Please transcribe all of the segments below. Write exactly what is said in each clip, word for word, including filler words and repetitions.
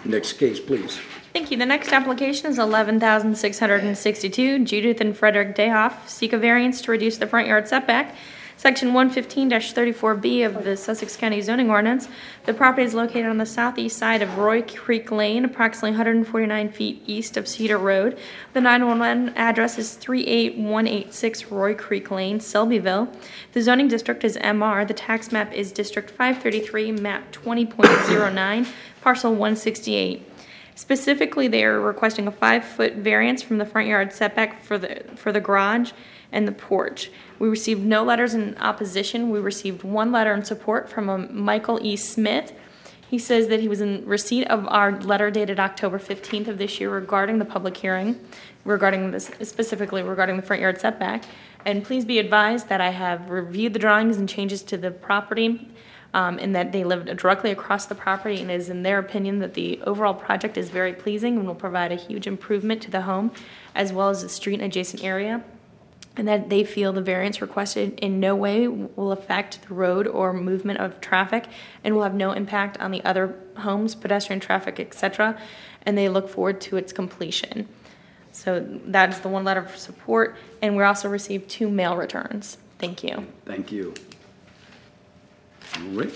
Next case, please. Thank you. The next application is eleven thousand six hundred sixty-two. Judith and Frederick Dayhoff seek a variance to reduce the front yard setback. Section one fifteen thirty-four B of the Sussex County zoning ordinance. The property is located on the southeast side of Roy Creek Lane, approximately one hundred forty-nine feet east of Cedar Road. The nine one one address is three eight one eight six Roy Creek Lane, Selbyville. The zoning district is M R. The tax map is District five thirty-three, map twenty point zero nine, parcel one sixty-eight. Specifically, they are requesting a five-foot variance from the front yard setback for the for the garage and the porch. We received no letters in opposition. We received one letter in support from a Michael E. Smith. He says that he was in receipt of our letter dated October fifteenth of this year regarding the public hearing, regarding this, specifically regarding the front yard setback. And please be advised that I have reviewed the drawings and changes to the property, um, and that they live directly across the property, and it is in their opinion that the overall project is very pleasing and will provide a huge improvement to the home as well as the street and adjacent area, and that they feel the variance requested in no way will affect the road or movement of traffic and will have no impact on the other homes, pedestrian traffic, et cetera, and they look forward to its completion. So that's the one letter of support, and we also received two mail returns. Thank you. Thank you. All right.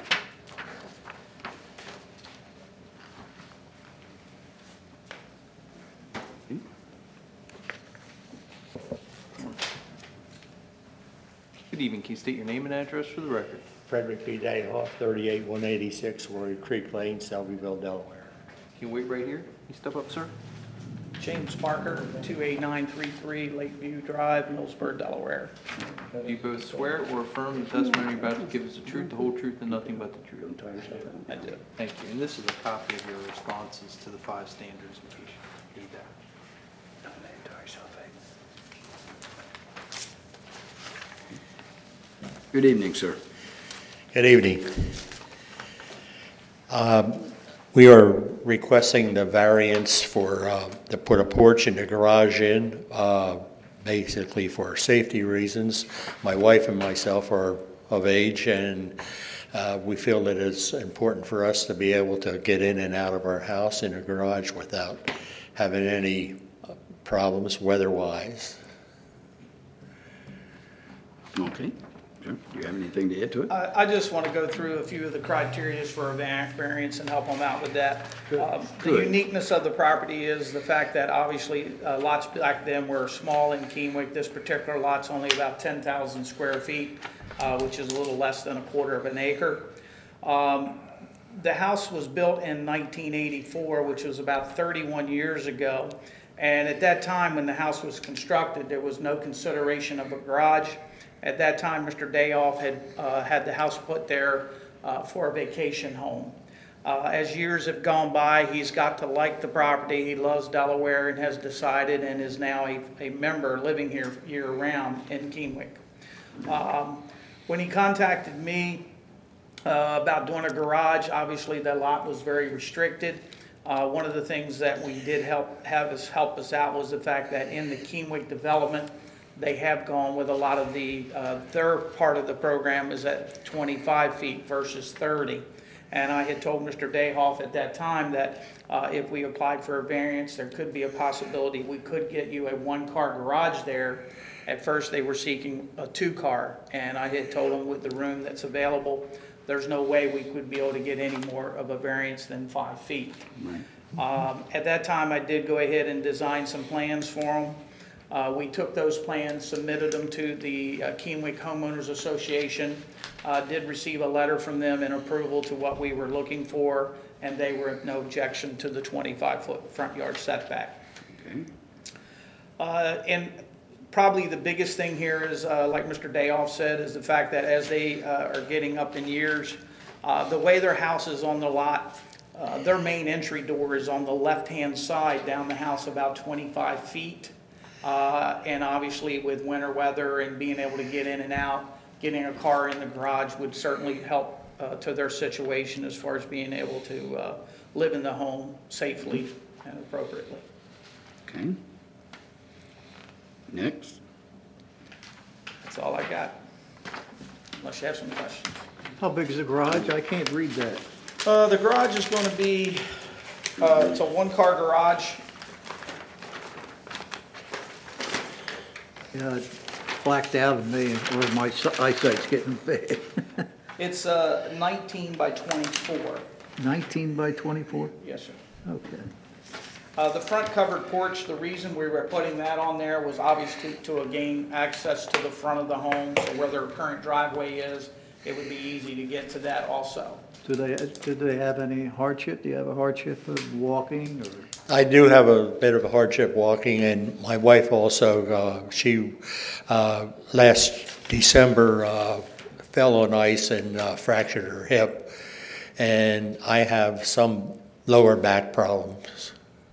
Good evening. Can you state your name and address for the record? Frederick B. Dayhoff, thirty-eight one eighty-six Roy Creek Lane, Selbyville, Delaware. Can you wait right here? Can you step up, sir? James Marker, two eight nine three three Lakeview Drive, Millsburg, Delaware. Do you both swear or affirm the testimony you're about to give is the truth, the whole truth, and nothing but the truth? I do. Thank you. And this is a copy of your responses to the five standards in case you need that. Good evening, sir. Good evening. Um, we are requesting the variance for uh, to put a porch and a garage in, uh, basically for safety reasons. My wife and myself are of age, and uh, we feel that it's important for us to be able to get in and out of our house in a garage without having any problems weather-wise. Okay. Sure. Do you have anything to add to it? I, I just want to go through a few of the criteria for a va- variance and help them out with that. Um, the Good. uniqueness of the property is the fact that obviously uh, lots back then were small in Keenwick. This particular lot's only about ten thousand square feet, uh, which is a little less than a quarter of an acre. Um, the house was built in nineteen eighty-four, which was about thirty-one years ago. And at that time, when the house was constructed, there was no consideration of a garage. At that time, Mister Dayhoff had uh, had the house put there uh, for a vacation home. Uh, as years have gone by, he's got to like the property. He loves Delaware and has decided and is now a, a member living here year-round in Keenwick. Um, when he contacted me uh, about doing a garage, obviously the lot was very restricted. Uh, one of the things that we did help have us help us out was the fact that in the Keenwick development, they have gone with a lot of the, uh, their part of the program is at twenty-five feet versus thirty. And I had told Mister Dayhoff at that time that uh, if we applied for a variance, there could be a possibility we could get you a one-car garage there. At first, they were seeking a two-car, and I had told them with the room that's available, there's no way we could be able to get any more of a variance than five feet. Right. Um, at that time, I did go ahead and design some plans for them. Uh, we took those plans, submitted them to the uh, Keenwick Homeowners Association, uh, did receive a letter from them in approval to what we were looking for, and they were no objection to the twenty-five foot front yard setback. Okay. Uh, and probably the biggest thing here is, uh, like Mister Dayhoff said, is the fact that as they uh, are getting up in years, uh, the way their house is on the lot, uh, their main entry door is on the left-hand side down the house about twenty-five feet. Uh, and obviously with winter weather and being able to get in and out, getting a car in the garage would certainly help uh, to their situation as far as being able to uh, live in the home safely and appropriately. Okay. Next. That's all I got, unless you have some questions. How big is the garage? I can't read that. Uh, the garage is going to be Uh, It's a one-car garage. Yeah, it blacked out of me, or my si- eyesight's getting bad. It's uh, nineteen by twenty-four. nineteen by twenty-four? Yes, sir. Okay. Uh, The front covered porch, the reason we were putting that on there was obviously to gain access to the front of the home, so where their current driveway is, it would be easy to get to that also. Do they, do they have any hardship? Do you have a hardship of walking or? I do have a bit of a hardship walking, and my wife also, uh, she, uh, last December, uh, fell on ice and uh, fractured her hip, and I have some lower back problems.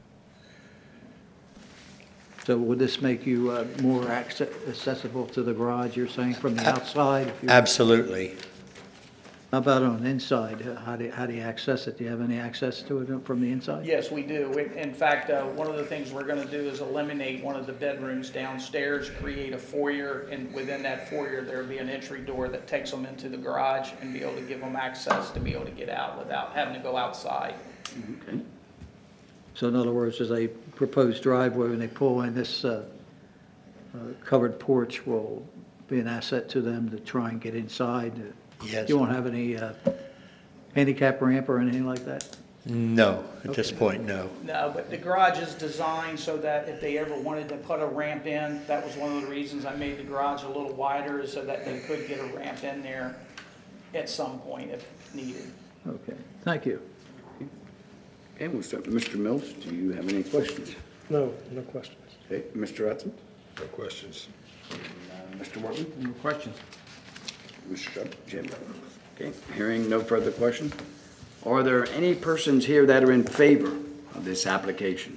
So would this make you uh, more acce- accessible to the garage, you're saying, from the outside? if you- Absolutely. How about on the inside? Uh, How do, you- how do you access it? Do you have any access to it from the inside? Yes, we do. In- In fact, uh, one of the things we're going to do is eliminate one of the bedrooms downstairs, create a foyer, and within that foyer, there'll be an entry door that takes them into the garage and be able to give them access to be able to get out without having to go outside. Okay. So in other words, there's a proposed driveway, when they pull in, this uh, uh, covered porch will be an asset to them to try and get inside. Yes. You won't have any uh, handicap ramp or anything like that? No, at this Okay. point, no. No, but the garage is designed so that if they ever wanted to put a ramp in, that was one of the reasons I made the garage a little wider, is so that they could get a ramp in there at some point if needed. Okay, thank you. Okay, we'll start with Mister Mills. Do you have any questions? No, no questions. Okay, Mister Hudson? No questions. Uh, Mister Workman? No questions. Mister Chubb? Jim? Okay, hearing no further questions. Are there any persons here that are in favor of this application?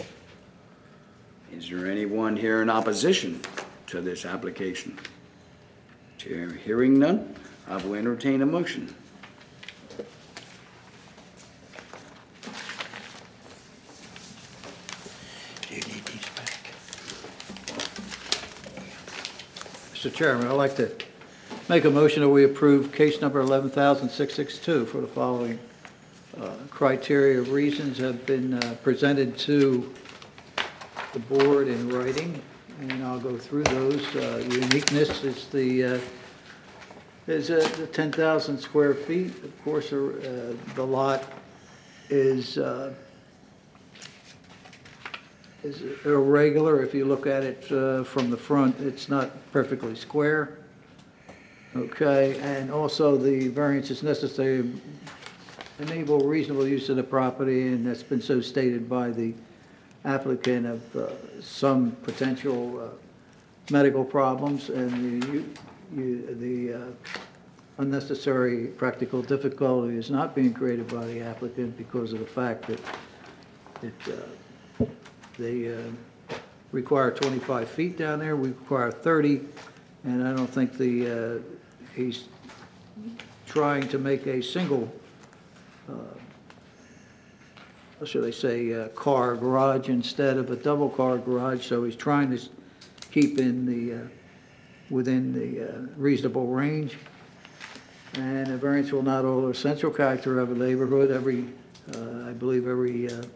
Is there anyone here in opposition to this application? Chair, hearing none, I will entertain a motion. Do you need these back? Mister Chairman, I'd like to make a motion that we approve case number eleven thousand six hundred sixty-two for the following uh, criteria of reasons have been uh, presented to the board in writing, and I'll go through those. Uh, Uniqueness is the, uh, is uh, the ten thousand square feet. Of course, uh, the lot is uh, is irregular. If you look at it uh, from the front, it's not perfectly square. Okay, and also the variance is necessary to enable reasonable use of the property, and that's been so stated by the applicant of uh, some potential uh, medical problems, and the, you- you- the uh, unnecessary practical difficulty is not being created by the applicant because of the fact that it, uh, they uh, require twenty-five feet down there, we require thirty, and I don't think the, uh, he's trying to make a single, uh, what should I say, uh, car garage instead of a double car garage, so he's trying to s- keep in the, uh, within the uh, reasonable range. And a variance will not alter the central character of a neighborhood. Every, uh, I believe every uh,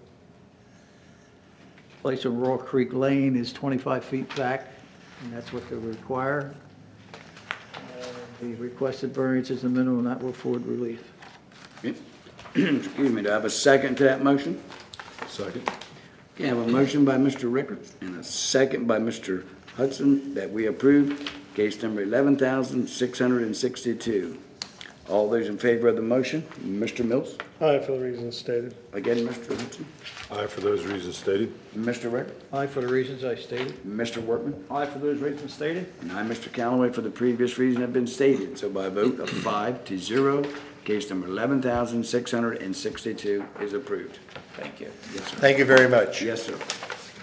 place on Raw Creek Lane is twenty-five feet back, and that's what they require. Uh, The requested variance is the minimum that will afford relief. Okay. Excuse me, do I have a second to that motion? Second. Okay, I have a motion by Mister Rickards and a second by Mister Hudson that we approve case number eleven thousand six hundred sixty-two. All those in favor of the motion, Mister Mills? Aye for the reasons stated. Again, Mister Hudson? Aye for those reasons stated. Mister Rickard? Aye for the reasons I stated. Mister Workman? Aye for those reasons stated. And I, Mister Callaway, for the previous reason have been stated. So by a vote of five to zero, case number eleven thousand six hundred sixty-two is approved. Thank you. Yes, sir. Thank you very much. Yes, sir.